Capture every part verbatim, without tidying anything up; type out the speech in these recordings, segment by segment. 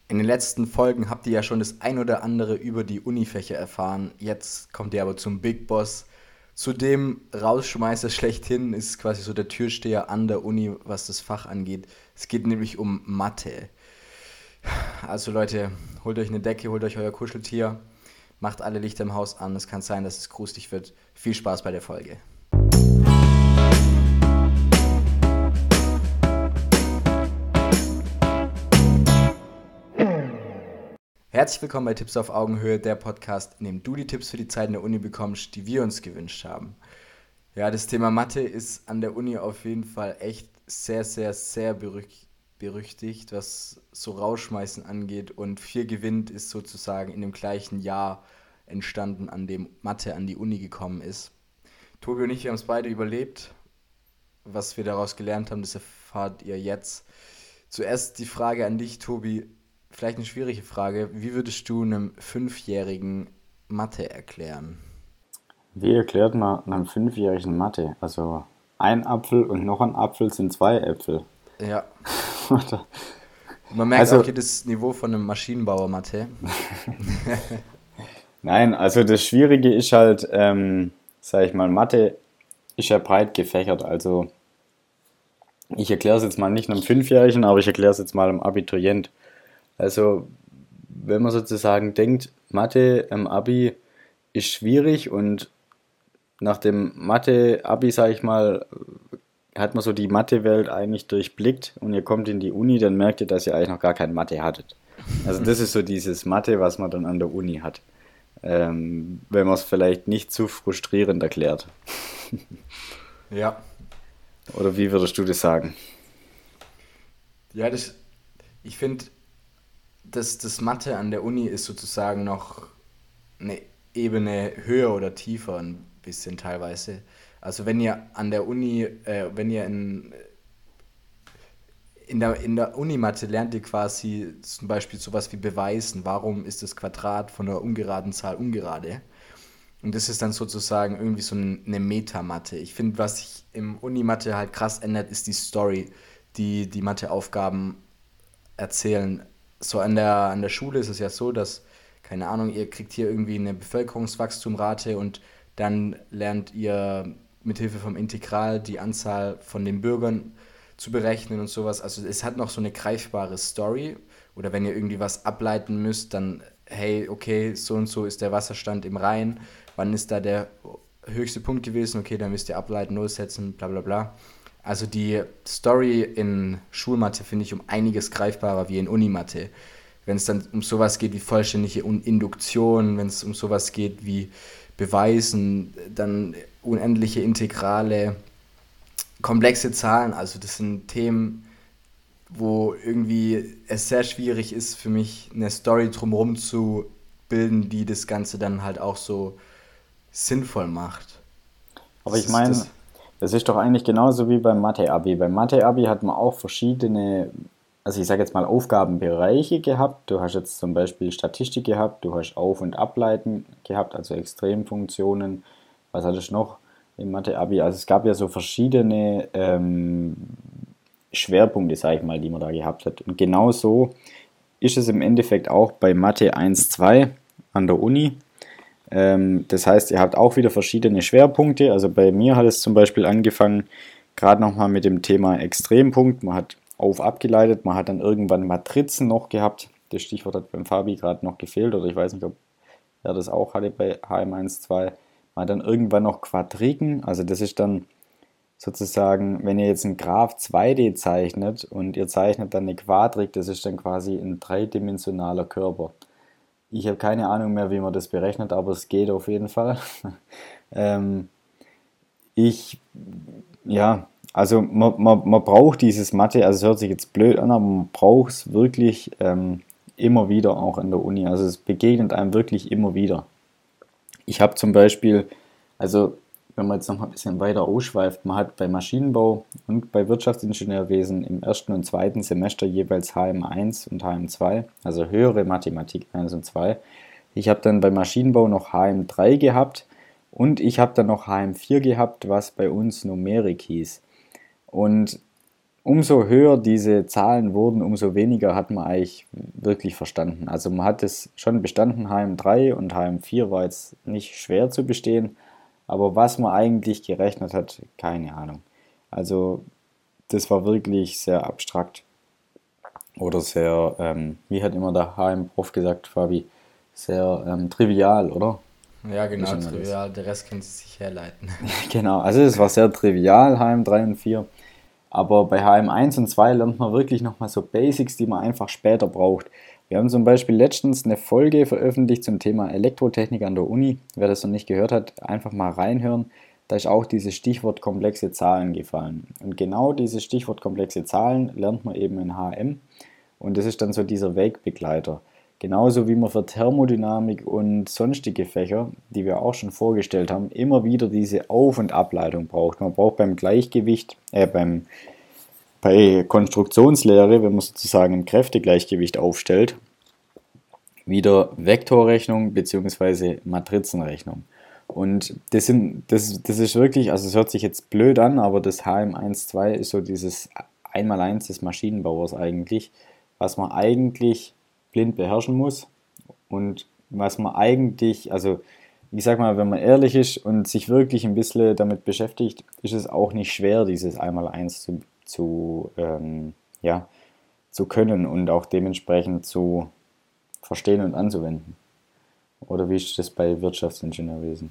In den letzten Folgen habt ihr ja schon das ein oder andere über die Unifächer erfahren. Jetzt kommt ihr aber zum Big Boss. Zu dem Rausschmeißer schlechthin ist quasi so der Türsteher an der Uni, was das Fach angeht. Es geht nämlich um Mathe. Also Leute, holt euch eine Decke, holt euch euer Kuscheltier, macht alle Lichter im Haus an. Es kann sein, dass es gruselig wird. Viel Spaß bei der Folge. Herzlich willkommen bei Tipps auf Augenhöhe, der Podcast, in dem du die Tipps für die Zeit in der Uni bekommst, die wir uns gewünscht haben. Ja, das Thema Mathe ist an der Uni auf jeden Fall echt sehr, sehr, sehr berüch- berüchtigt, was so Rausschmeißen angeht. Und viel Gewinn ist sozusagen in dem gleichen Jahr entstanden, an dem Mathe an die Uni gekommen ist. Tobi und ich, wir haben es beide überlebt. Was wir daraus gelernt haben, das erfahrt ihr jetzt. Zuerst die Frage an dich, Tobi. Vielleicht eine schwierige Frage. Wie würdest du einem Fünfjährigen Mathe erklären? Wie erklärt man einem Fünfjährigen Mathe? Also ein Apfel und noch ein Apfel sind zwei Äpfel. Ja, Oder- man merkt auch Also, hier das Niveau von einem Maschinenbauer Mathe. nein, also das Schwierige ist halt, ähm, sag ich mal, Mathe ist ja breit gefächert. Also ich erkläre es jetzt mal nicht einem Fünfjährigen, aber ich erkläre es jetzt mal einem Abiturient. Also wenn man sozusagen denkt, Mathe im Abi ist schwierig und nach dem Mathe-Abi, sag ich mal, hat man so die Mathe-Welt eigentlich durchblickt und ihr kommt in die Uni, dann merkt ihr, dass ihr eigentlich noch gar kein Mathe hattet. Also das ist so dieses Mathe, was man dann an der Uni hat. Ähm, wenn man es vielleicht nicht zu frustrierend erklärt. Ja, Oder wie würdest du das sagen? ja, das, ich finde, dass das Mathe an der Uni ist sozusagen noch eine Ebene höher oder tiefer ein bisschen teilweise. Also wenn ihr an der Uni, äh, wenn ihr in, in der, in der Unimathe lernt ihr quasi zum Beispiel sowas wie beweisen, warum ist das Quadrat von einer ungeraden Zahl ungerade. Und das ist dann sozusagen irgendwie so ein- eine Metamatte. Ich finde, was sich im Unimathe halt krass ändert, ist die Story, die die Matheaufgaben erzählen. So an der, an der Schule ist es ja so, dass, keine Ahnung, ihr kriegt hier irgendwie eine Bevölkerungswachstumrate und dann lernt ihr mithilfe vom Integral die Anzahl von den Bürgern zu berechnen und sowas. Also es hat noch so eine greifbare Story. Oder wenn ihr irgendwie was ableiten müsst, dann, hey, okay, so und so ist der Wasserstand im Rhein. Wann ist da der höchste Punkt gewesen? Okay, dann müsst ihr ableiten, Null setzen, bla bla bla. Also die Story in Schulmathe finde ich um einiges greifbarer wie in Unimathe. Wenn es dann um sowas geht wie vollständige Un- Induktion, wenn es um sowas geht wie Beweisen, dann unendliche Integrale, komplexe Zahlen, also das sind Themen, wo irgendwie es sehr schwierig ist für mich, eine Story drumherum zu bilden, die das Ganze dann halt auch so sinnvoll macht. Aber Das ich ist meine, das. das ist doch eigentlich genauso wie beim Mathe-Abi. Beim Mathe-Abi hat man auch verschiedene, also ich sage jetzt mal Aufgabenbereiche gehabt. Du hast jetzt zum Beispiel Statistik gehabt, du hast Auf- und Ableiten gehabt, also Extremfunktionen. Was hattest du noch im Mathe-Abi? Also es gab ja so verschiedene ähm, Schwerpunkte, sage ich mal, die man da gehabt hat. Und genau so ist es im Endeffekt auch bei Mathe eins zwei an der Uni. Ähm, das heißt, ihr habt auch wieder verschiedene Schwerpunkte. Also bei mir hat es zum Beispiel angefangen, gerade nochmal mit dem Thema Extrempunkt. Man hat auf abgeleitet, man hat dann irgendwann Matrizen noch gehabt. Das Stichwort hat beim Fabi gerade noch gefehlt, oder ich weiß nicht, ob er das auch hatte bei H M eins zwei. Man hat dann irgendwann noch Quadriken, also das ist dann sozusagen, wenn ihr jetzt einen Graph zwei D zeichnet und ihr zeichnet dann eine Quadrik, das ist dann quasi ein dreidimensionaler Körper. Ich habe keine Ahnung mehr, wie man das berechnet, aber es geht auf jeden Fall. ähm, ich, ja, also man, man, man braucht dieses Mathe, also es hört sich jetzt blöd an, aber man braucht es wirklich ähm, immer wieder auch in der Uni. Also es begegnet einem wirklich immer wieder. Ich habe zum Beispiel, also wenn man jetzt noch mal ein bisschen weiter ausschweift, man hat bei Maschinenbau und bei Wirtschaftsingenieurwesen im ersten und zweiten Semester jeweils H M eins und H M zwei, also höhere Mathematik eins und zwei. Ich habe dann bei Maschinenbau noch H M drei gehabt und ich habe dann noch H M vier gehabt, was bei uns Numerik hieß. Und umso höher diese Zahlen wurden, umso weniger hat man eigentlich wirklich verstanden. Also man hat es schon bestanden, H M drei und H M vier war jetzt nicht schwer zu bestehen, aber was man eigentlich gerechnet hat, keine Ahnung. Also das war wirklich sehr abstrakt oder sehr, ähm, wie hat immer der H M-Prof gesagt, Fabi, sehr ähm, trivial, oder? Ja, Wie ist genau, immer das? trivial. Der Rest kann sich herleiten. Genau, also es war sehr trivial, H M drei und vier. Aber bei H M eins und zwei lernt man wirklich nochmal so Basics, die man einfach später braucht. Wir haben zum Beispiel letztens eine Folge veröffentlicht zum Thema Elektrotechnik an der Uni. Wer das noch nicht gehört hat, einfach mal reinhören. Da ist auch dieses Stichwort komplexe Zahlen gefallen. Und genau dieses Stichwort komplexe Zahlen lernt man eben in H M. Und das ist dann so dieser Wegbegleiter. Genauso wie man für Thermodynamik und sonstige Fächer, die wir auch schon vorgestellt haben, immer wieder diese Auf- und Ableitung braucht. Man braucht beim Gleichgewicht, äh, beim, bei Konstruktionslehre, wenn man sozusagen ein Kräftegleichgewicht aufstellt, wieder Vektorrechnung bzw. Matrizenrechnung. Und das, sind, das, das ist wirklich, also es hört sich jetzt blöd an, aber das H M eins zwei ist so dieses Einmaleins des Maschinenbauers eigentlich, was man eigentlich blind beherrschen muss und was man eigentlich, also ich sag mal, wenn man ehrlich ist und sich wirklich ein bisschen damit beschäftigt, ist es auch nicht schwer, dieses Einmaleins zu, zu, ähm, ja, zu können und auch dementsprechend zu verstehen und anzuwenden. Oder wie ist das bei Wirtschaftsingenieurwesen?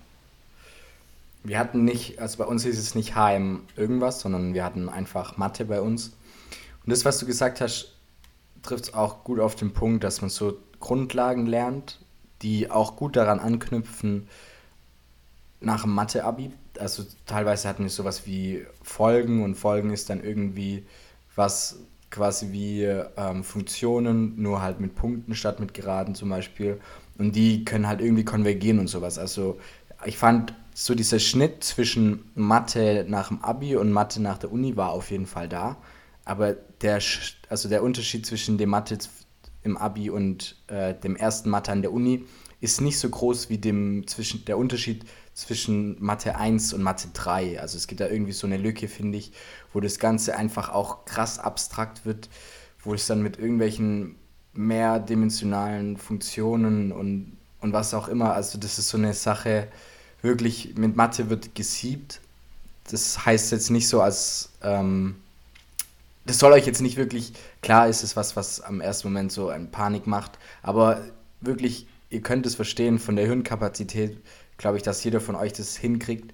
Wir hatten nicht, also bei uns hieß es nicht H M irgendwas, sondern wir hatten einfach Mathe bei uns. Und das, was du gesagt hast, trifft es auch gut auf den Punkt, dass man so Grundlagen lernt, die auch gut daran anknüpfen nach dem Mathe-Abi. Also teilweise hatten wir sowas wie Folgen und Folgen ist dann irgendwie was quasi wie ähm, Funktionen, nur halt mit Punkten statt mit Geraden zum Beispiel. Und die können halt irgendwie konvergieren und sowas. Also ich fand so dieser Schnitt zwischen Mathe nach dem Abi und Mathe nach der Uni war auf jeden Fall da. Aber der, Sch- also der Unterschied zwischen dem Mathe im Abi und äh, dem ersten Mathe an der Uni ist nicht so groß wie dem zwischen, der Unterschied zwischen Mathe eins und Mathe drei. Also es gibt da irgendwie so eine Lücke, finde ich, wo das Ganze einfach auch krass abstrakt wird, wo es dann mit irgendwelchen mehrdimensionalen Funktionen und, und was auch immer, also das ist so eine Sache, wirklich mit Mathe wird gesiebt. Das heißt jetzt nicht so als ähm, das soll euch jetzt nicht wirklich, klar ist es was, was am ersten Moment so eine Panik macht, aber wirklich, ihr könnt es verstehen, von der Hirnkapazität, glaube ich, dass jeder von euch das hinkriegt.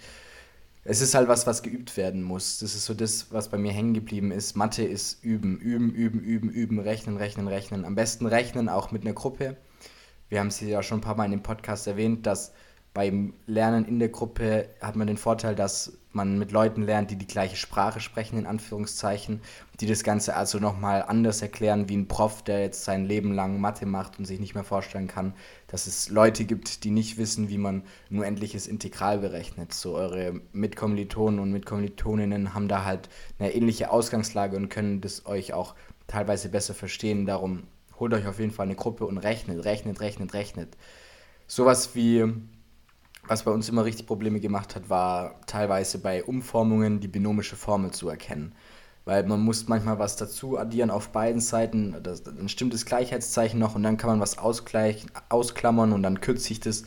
Es ist halt was, was geübt werden muss. Das ist so das, was bei mir hängen geblieben ist. Mathe ist üben, üben, üben, üben, üben, rechnen, rechnen, rechnen. Am besten rechnen, auch mit einer Gruppe. Wir haben es ja schon ein paar Mal in dem Podcast erwähnt, dass beim Lernen in der Gruppe hat man den Vorteil, dass man mit Leuten lernt, die die gleiche Sprache sprechen, in Anführungszeichen, die das Ganze also nochmal anders erklären, wie ein Prof, der jetzt sein Leben lang Mathe macht und sich nicht mehr vorstellen kann, dass es Leute gibt, die nicht wissen, wie man ein unendliches Integral berechnet. So eure Mitkommilitonen und Mitkommilitoninnen haben da halt eine ähnliche Ausgangslage und können das euch auch teilweise besser verstehen. Darum holt euch auf jeden Fall eine Gruppe und rechnet, rechnet, rechnet, rechnet. Sowas wie, was bei uns immer richtig Probleme gemacht hat, war teilweise bei Umformungen die binomische Formel zu erkennen. Weil man muss manchmal was dazu addieren auf beiden Seiten, das, dann stimmt das Gleichheitszeichen noch und dann kann man was ausgleichen, ausklammern und dann kürzt sich das.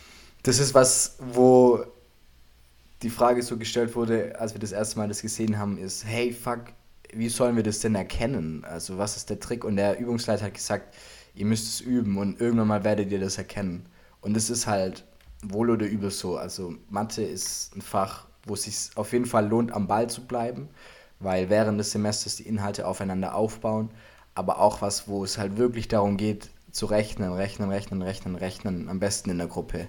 Das ist was, wo die Frage so gestellt wurde, als wir das erste Mal das gesehen haben, ist, hey, fuck, wie sollen wir das denn erkennen? Also was ist der Trick? Und der Übungsleiter hat gesagt, ihr müsst es üben und irgendwann mal werdet ihr das erkennen. Und es ist halt wohl oder übel so. Also Mathe ist ein Fach, wo es sich auf jeden Fall lohnt, am Ball zu bleiben, weil während des Semesters die Inhalte aufeinander aufbauen, aber auch was, wo es halt wirklich darum geht, zu rechnen, rechnen, rechnen, rechnen, rechnen, am besten in der Gruppe.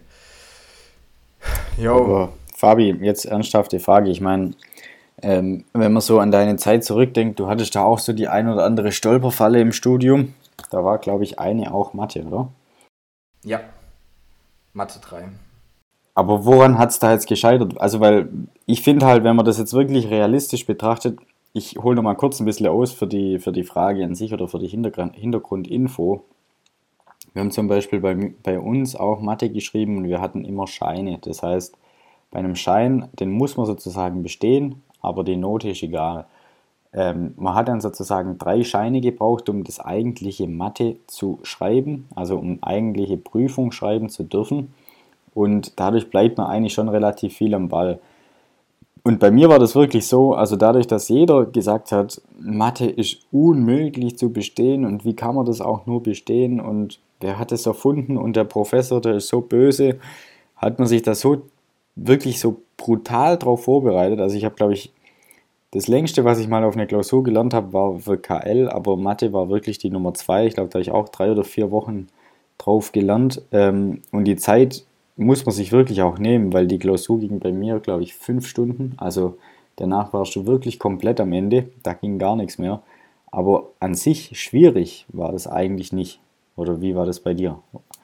Jo. Aber Fabi, jetzt ernsthafte Frage. Ich meine, ähm, wenn man so an deine Zeit zurückdenkt, du hattest da auch so die ein oder andere Stolperfalle im Studium. Da war, glaube ich, eine auch Mathe, oder? Ja, Mathe drei. Aber woran hat es da jetzt gescheitert? Also, weil ich finde halt, wenn man das jetzt wirklich realistisch betrachtet, ich hole noch mal kurz ein bisschen aus für die, für die Frage an sich oder für die Hintergrund, Hintergrundinfo. Wir haben zum Beispiel bei, mi- bei uns auch Mathe geschrieben und wir hatten immer Scheine. Das heißt, bei einem Schein, den muss man sozusagen bestehen, aber die Note ist egal. Ähm, man hat dann sozusagen drei Scheine gebraucht, um das eigentliche Mathe zu schreiben, also um eigentliche Prüfung schreiben zu dürfen. Und dadurch bleibt man eigentlich schon relativ viel am Ball. Und bei mir war das wirklich so, also dadurch, dass jeder gesagt hat, Mathe ist unmöglich zu bestehen und wie kann man das auch nur bestehen und wer hat es erfunden und der Professor, der ist so böse, hat man sich da so wirklich so brutal drauf vorbereitet. Also ich habe, glaube ich, das längste, was ich mal auf eine Klausur gelernt habe, war für K L, aber Mathe war wirklich die Nummer zwei. Ich glaube, da habe ich auch drei oder vier Wochen drauf gelernt. Ähm, und die Zeit muss man sich wirklich auch nehmen, weil die Klausur ging bei mir, glaube ich, fünf Stunden. Also danach warst du wirklich komplett am Ende. Da ging gar nichts mehr. Aber an sich schwierig war das eigentlich nicht. Oder wie war das bei dir?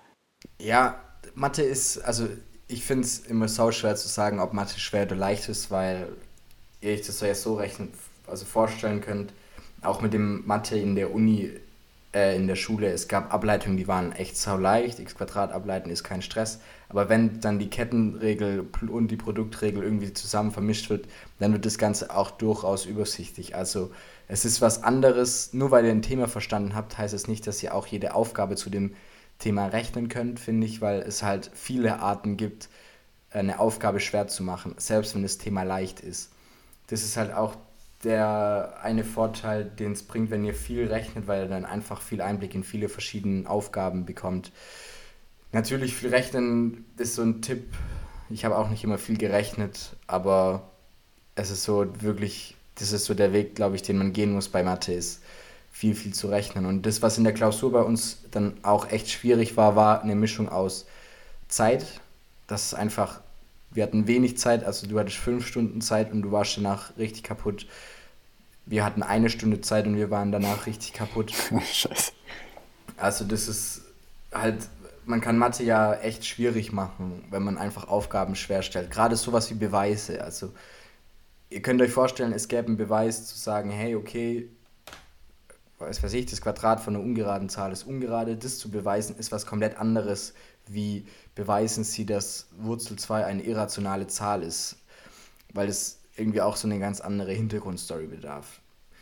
Ja, Mathe ist, also ich finde es immer sau schwer zu sagen, ob Mathe schwer oder leicht ist, weil ihr euch das ja so rechnen, also vorstellen könnt, auch mit dem Mathe in der Uni, äh, in der Schule, es gab Ableitungen, die waren echt sau leicht, x Quadrat ableiten ist kein Stress, aber wenn dann die Kettenregel und die Produktregel irgendwie zusammen vermischt wird, dann wird das Ganze auch durchaus übersichtlich. Also es ist was anderes, nur weil ihr ein Thema verstanden habt, heißt es nicht, dass ihr auch jede Aufgabe zu dem Thema rechnen könnt, finde ich, weil es halt viele Arten gibt, eine Aufgabe schwer zu machen, selbst wenn das Thema leicht ist. Das ist halt auch der eine Vorteil, den es bringt, wenn ihr viel rechnet, weil ihr dann einfach viel Einblick in viele verschiedene Aufgaben bekommt. Natürlich, viel rechnen ist so ein Tipp. Ich habe auch nicht immer viel gerechnet, aber es ist so wirklich, das ist so der Weg, glaube ich, den man gehen muss bei Mathe, ist viel, viel zu rechnen. Und das, was in der Klausur bei uns dann auch echt schwierig war, war eine Mischung aus Zeit, das ist einfach, wir hatten wenig Zeit, also du hattest fünf Stunden Zeit und du warst danach richtig kaputt. Wir hatten eine Stunde Zeit und wir waren danach richtig kaputt. Scheiße. Also das ist halt, man kann Mathe ja echt schwierig machen, wenn man einfach Aufgaben schwer stellt. Gerade sowas wie Beweise. Also ihr könnt euch vorstellen, es gäbe einen Beweis zu sagen, hey, okay, was weiß ich, das Quadrat von einer ungeraden Zahl ist ungerade. Das zu beweisen ist was komplett anderes, wie beweisen Sie, dass Wurzel zwei eine irrationale Zahl ist, weil es irgendwie auch so eine ganz andere Hintergrundstory bedarf.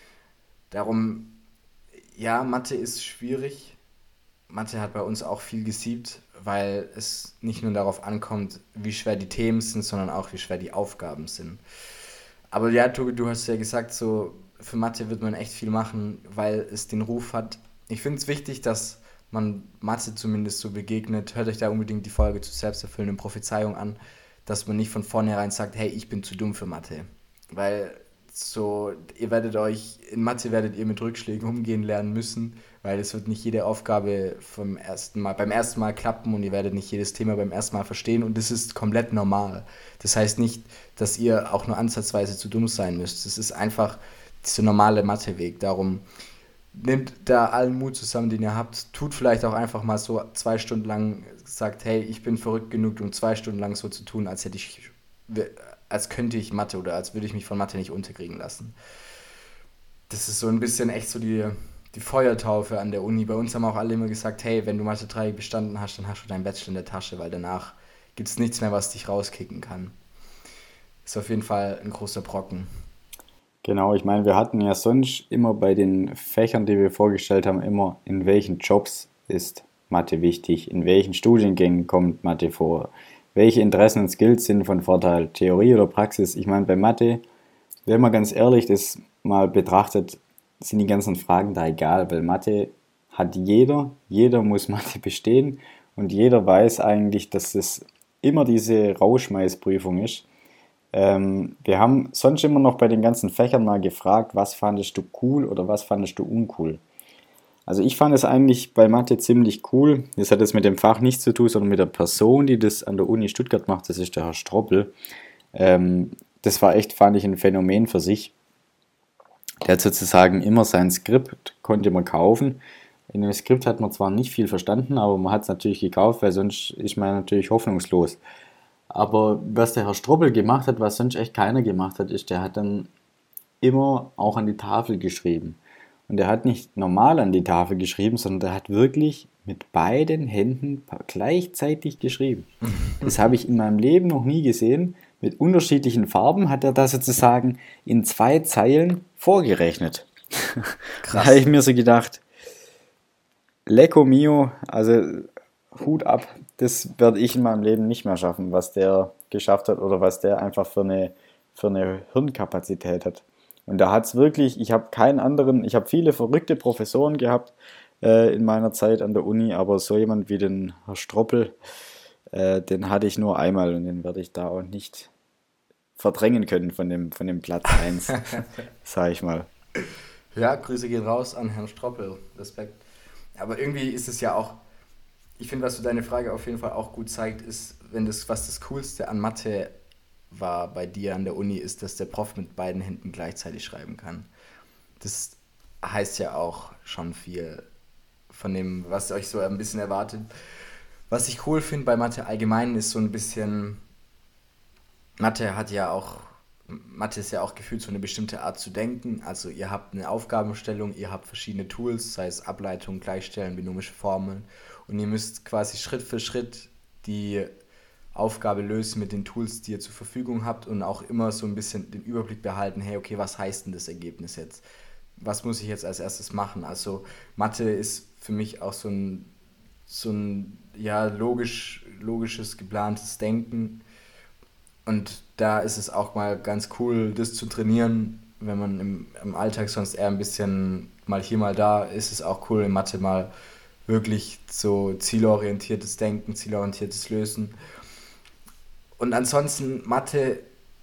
Darum, ja, Mathe ist schwierig. Mathe hat bei uns auch viel gesiebt, weil es nicht nur darauf ankommt, wie schwer die Themen sind, sondern auch, wie schwer die Aufgaben sind. Aber ja, Tobi, du hast ja gesagt, so für Mathe wird man echt viel machen, weil es den Ruf hat. Ich finde es wichtig, dass man Mathe zumindest so begegnet. Hört euch da unbedingt die Folge zur selbsterfüllenden Prophezeiung an, dass man nicht von vornherein sagt, hey, ich bin zu dumm für Mathe. Weil so, ihr werdet euch, in Mathe werdet ihr mit Rückschlägen umgehen lernen müssen, weil es wird nicht jede Aufgabe vom ersten Mal, beim ersten Mal klappen und ihr werdet nicht jedes Thema beim ersten Mal verstehen und das ist komplett normal. Das heißt nicht, dass ihr auch nur ansatzweise zu dumm sein müsst. Das ist einfach dieser normale Matheweg. Darum nehmt da allen Mut zusammen, den ihr habt. Tut vielleicht auch einfach mal so zwei Stunden lang, sagt, hey, ich bin verrückt genug, um zwei Stunden lang so zu tun, als hätte ich, als könnte ich Mathe oder als würde ich mich von Mathe nicht unterkriegen lassen. Das ist so ein bisschen echt so die, die Feuertaufe an der Uni. Bei uns haben auch alle immer gesagt, hey, wenn du Mathe drei bestanden hast, dann hast du deinen Bachelor in der Tasche, weil danach gibt es nichts mehr, was dich rauskicken kann. Ist auf jeden Fall ein großer Brocken. Genau, ich meine, wir hatten ja sonst immer bei den Fächern, die wir vorgestellt haben, immer, in welchen Jobs ist Mathe wichtig, in welchen Studiengängen kommt Mathe vor, welche Interessen und Skills sind von Vorteil, Theorie oder Praxis. Ich meine, bei Mathe, wenn man ganz ehrlich das mal betrachtet, sind die ganzen Fragen da egal, weil Mathe hat jeder, jeder muss Mathe bestehen und jeder weiß eigentlich, dass es immer diese Rauschmeißprüfung ist. Ähm, wir haben sonst immer noch bei den ganzen Fächern mal gefragt, was fandest du cool oder was fandest du uncool. Also ich fand es eigentlich bei Mathe ziemlich cool. Das hat jetzt mit dem Fach nichts zu tun, sondern mit der Person, die das an der Uni Stuttgart macht. Das ist der Herr Stroppel. Ähm, das war echt, fand ich, ein Phänomen für sich. Der hat sozusagen immer sein Skript, konnte man kaufen. In dem Skript hat man zwar nicht viel verstanden, aber man hat es natürlich gekauft, weil sonst ist man natürlich hoffnungslos. Aber was der Herr Stroppel gemacht hat, was sonst echt keiner gemacht hat, ist, der hat dann immer auch an die Tafel geschrieben. Und er hat nicht normal an die Tafel geschrieben, sondern der hat wirklich mit beiden Händen gleichzeitig geschrieben. Das habe ich in meinem Leben noch nie gesehen. mit unterschiedlichen Farben hat er da sozusagen in zwei Zeilen vorgerechnet. Da habe ich Krass. mir so gedacht, Lecco mio, also Hut ab, das werde ich in meinem Leben nicht mehr schaffen, was der geschafft hat oder was der einfach für eine, für eine Hirnkapazität hat. Und da hat es wirklich, ich habe keinen anderen, ich habe viele verrückte Professoren gehabt äh, in meiner Zeit an der Uni, aber so jemand wie den Herr Stroppel, äh, den hatte ich nur einmal und den werde ich da auch nicht verdrängen können von dem, von dem Platz eins, sage ich mal. Ja, Grüße gehen raus an Herrn Stroppel. Respekt. Aber irgendwie ist es ja auch, ich finde, was du deine Frage auf jeden Fall auch gut zeigt, ist, wenn das, was das Coolste an Mathe war bei dir an der Uni, ist, dass der Prof mit beiden Händen gleichzeitig schreiben kann. Das heißt ja auch schon viel von dem, was euch so ein bisschen erwartet. Was ich cool finde bei Mathe allgemein ist so ein bisschen, Mathe hat ja auch, Mathe ist ja auch gefühlt so eine bestimmte Art zu denken. Also ihr habt eine Aufgabenstellung, ihr habt verschiedene Tools, sei es Ableitung, Gleichstellen, binomische Formeln. Und ihr müsst quasi Schritt für Schritt die Aufgabe lösen mit den Tools, die ihr zur Verfügung habt und auch immer so ein bisschen den Überblick behalten, hey, okay, was heißt denn das Ergebnis jetzt? Was muss ich jetzt als erstes machen? Also Mathe ist für mich auch so ein, so ein ja, logisch, logisches, geplantes Denken. Und da ist es auch mal ganz cool, das zu trainieren, wenn man im, im Alltag sonst eher ein bisschen mal hier, mal da, ist es auch cool, in Mathe mal wirklich so zielorientiertes Denken, zielorientiertes Lösen. Und ansonsten Mathe,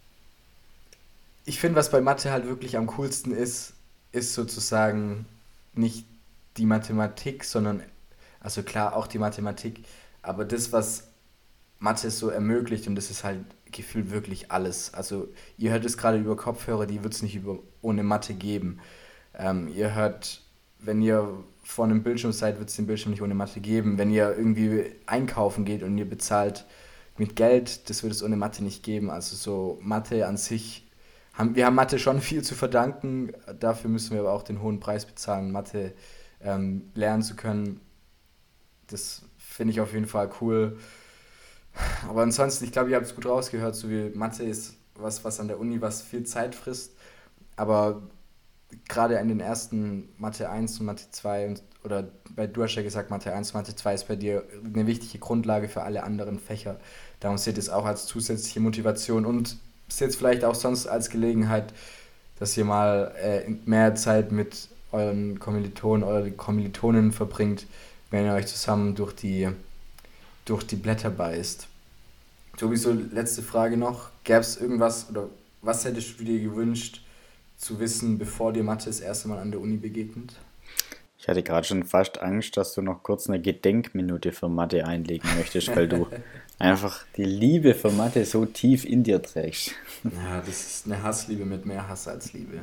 ich finde, was bei Mathe halt wirklich am coolsten ist, ist sozusagen nicht die Mathematik, sondern, also klar auch die Mathematik, aber das, was Mathe so ermöglicht und das ist halt gefühlt wirklich alles. Also ihr hört es gerade über Kopfhörer, die wird es nicht über, ohne Mathe geben. Ähm, ihr hört, wenn ihr vor einem Bildschirm seid, wird es den Bildschirm nicht ohne Mathe geben. Wenn ihr irgendwie einkaufen geht und ihr bezahlt mit Geld, das wird es ohne Mathe nicht geben. Also so Mathe an sich, haben, wir haben Mathe schon viel zu verdanken, dafür müssen wir aber auch den hohen Preis bezahlen, Mathe ähm, lernen zu können. Das finde ich auf jeden Fall cool. Aber ansonsten, ich glaube, ihr habt es gut rausgehört, so wie Mathe ist was, was an der Uni was viel Zeit frisst. Aber gerade in den ersten Mathe eins und Mathe zwei und, oder bei du hast ja gesagt, Mathe eins, Mathe zwei ist bei dir eine wichtige Grundlage für alle anderen Fächer. Darum seht ihr es auch als zusätzliche Motivation und seht es vielleicht auch sonst als Gelegenheit, dass ihr mal äh, mehr Zeit mit euren Kommilitonen oder Kommilitonen verbringt, wenn ihr euch zusammen durch die, durch die Blätter beißt. Sowieso letzte Frage noch. Gäbe es irgendwas oder was hättest du dir gewünscht zu wissen, bevor dir Mathe das erste Mal an der Uni begegnet? Ich hatte gerade schon fast Angst, dass du noch kurz eine Gedenkminute für Mathe einlegen möchtest, weil du einfach die Liebe für Mathe so tief in dir trägst. Ja, das ist eine Hassliebe mit mehr Hass als Liebe.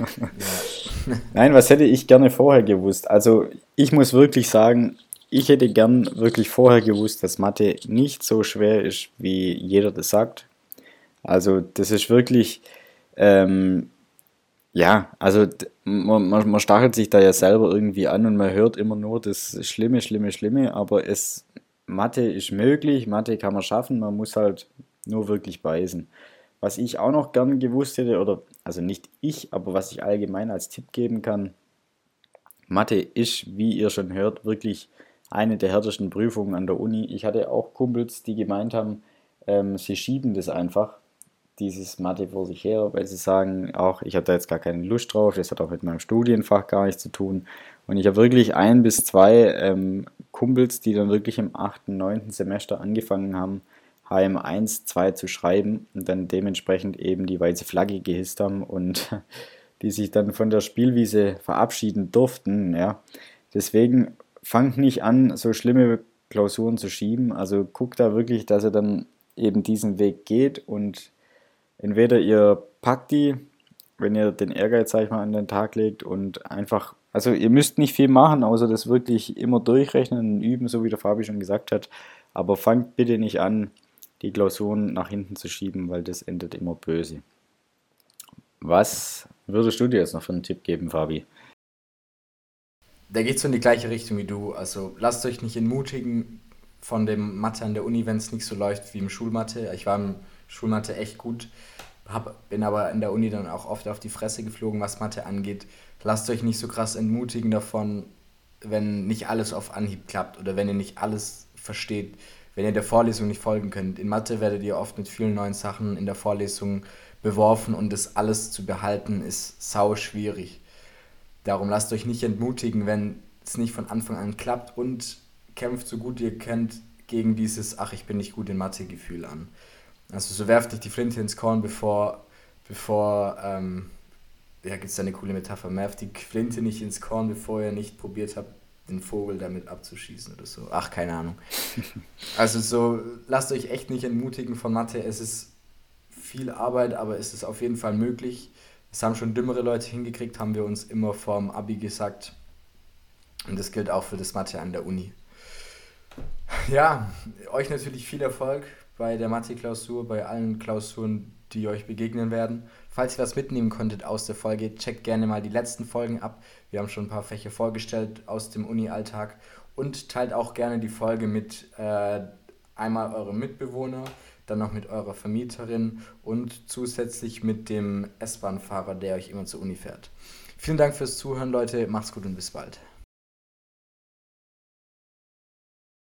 Ja. Nein, was hätte ich gerne vorher gewusst? Also ich muss wirklich sagen, ich hätte gern wirklich vorher gewusst, dass Mathe nicht so schwer ist, wie jeder das sagt. Also das ist wirklich, ähm, ja, also d- man, man, man stachelt sich da ja selber irgendwie an und man hört immer nur das Schlimme, Schlimme, Schlimme, aber es, Mathe ist möglich, Mathe kann man schaffen, man muss halt nur wirklich beißen. Was ich auch noch gern gewusst hätte, oder also nicht ich, aber was ich allgemein als Tipp geben kann, Mathe ist, wie ihr schon hört, wirklich eine der härtesten Prüfungen an der Uni. Ich hatte auch Kumpels, die gemeint haben, ähm, sie schieben das einfach, dieses Mathe vor sich her, weil sie sagen, auch ich habe da jetzt gar keine Lust drauf, das hat auch mit meinem Studienfach gar nichts zu tun. Und ich habe wirklich ein bis zwei ähm, Kumpels, die dann wirklich im achten, neunten Semester angefangen haben, H M eins, zwei zu schreiben und dann dementsprechend eben die weiße Flagge gehisst haben und die sich dann von der Spielwiese verabschieden durften. Ja. Deswegen fangt nicht an, so schlimme Klausuren zu schieben. Also guckt da wirklich, dass ihr dann eben diesen Weg geht und entweder ihr packt die, wenn ihr den Ehrgeiz, sag ich mal, an den Tag legt und einfach, also ihr müsst nicht viel machen, außer das wirklich immer durchrechnen und üben, so wie der Fabi schon gesagt hat. Aber fangt bitte nicht an, die Klausuren nach hinten zu schieben, weil das endet immer böse. Was würdest du dir jetzt noch für einen Tipp geben, Fabi? Der geht so in die gleiche Richtung wie du. Also lasst euch nicht entmutigen von dem Mathe an der Uni, wenn es nicht so läuft wie im Schulmathe. Ich war im Schulmathe echt gut. Hab, bin aber in der Uni dann auch oft auf die Fresse geflogen, was Mathe angeht. Lasst euch nicht so krass entmutigen davon, wenn nicht alles auf Anhieb klappt oder wenn ihr nicht alles versteht, wenn ihr der Vorlesung nicht folgen könnt. In Mathe werdet ihr oft mit vielen neuen Sachen in der Vorlesung beworfen und das alles zu behalten ist sau schwierig. Darum lasst euch nicht entmutigen, wenn es nicht von Anfang an klappt und kämpft so gut ihr könnt gegen dieses Ach, ich bin nicht gut in Mathe-Gefühl an. Also so werft nicht die Flinte ins Korn, bevor, bevor, ähm, ja, gibt es da eine coole Metapher, werft die Flinte nicht ins Korn, bevor ihr nicht probiert habt, den Vogel damit abzuschießen oder so. Ach, keine Ahnung. Also so, lasst euch echt nicht entmutigen von Mathe. Es ist viel Arbeit, aber es ist auf jeden Fall möglich. Es haben schon dümmere Leute hingekriegt, haben wir uns immer vorm Abi gesagt. Und das gilt auch für das Mathe an der Uni. Ja, euch natürlich viel Erfolg bei der Mathe-Klausur, bei allen Klausuren, die euch begegnen werden. Falls ihr was mitnehmen konntet aus der Folge, checkt gerne mal die letzten Folgen ab. Wir haben schon ein paar Fächer vorgestellt aus dem Uni-Alltag und teilt auch gerne die Folge mit äh, einmal eurem Mitbewohner, dann noch mit eurer Vermieterin und zusätzlich mit dem S-Bahn-Fahrer, der euch immer zur Uni fährt. Vielen Dank fürs Zuhören, Leute. Macht's gut und bis bald.